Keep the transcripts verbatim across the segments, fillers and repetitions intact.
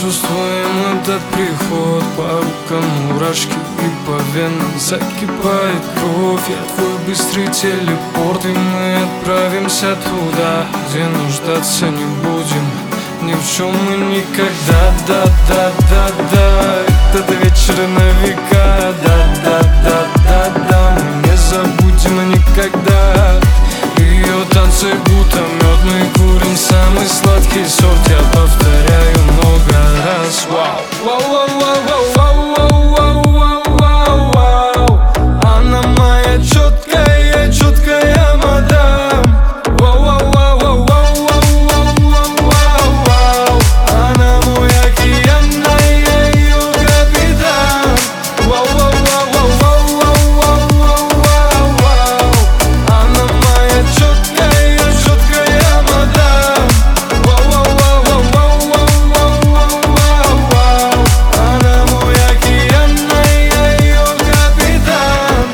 чувствуем этот приход. По рукам мурашки и по венам закипает кровь. Я твой быстрый телепорт, и мы отправимся туда, где нуждаться не будем ни в чем мы никогда. Да-да-да-да, этот вечер на века. Да-да-да-да-да, мы не забудем никогда ее танцы, будто мед. Мы курим самый сладкий сорт. Я повторяю много раз. Вау, вау, вау, вау, вау, вау, вау, вау, вау. Она моя четкая, четкая мадам. Вау, вау, вау, вау, вау, вау, вау, вау, вау. Она мой океан, а я ее капитан. Вау, вау, вау, вау, вау, вау, вау, вау, вау. Она моя четкая, четкая мадам. Вау, вау, вау, вау, вау, вау, вау, вау, вау. Она мой океан, а я ее капитан.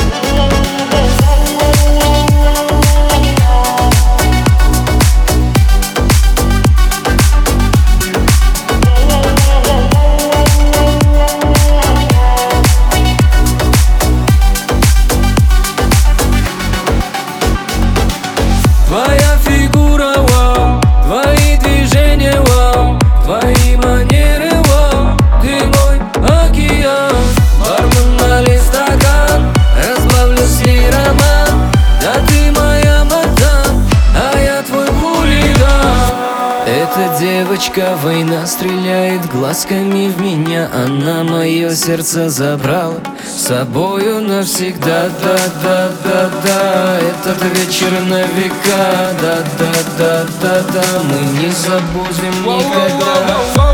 Твоя фигура, вау, твои движения, вау, твои манеры, вау. Ты мой океан, бармен, налей стакан, разбавлю с ней роман. Да ты моя мадам, а я твой хулиган. Эта девочка война стреляет глазками в меня. Она мое сердце забрала с собою навсегда. Да-да-да-да, этот вечер на века. Да-да-да-да-да, мы не забудем никогда.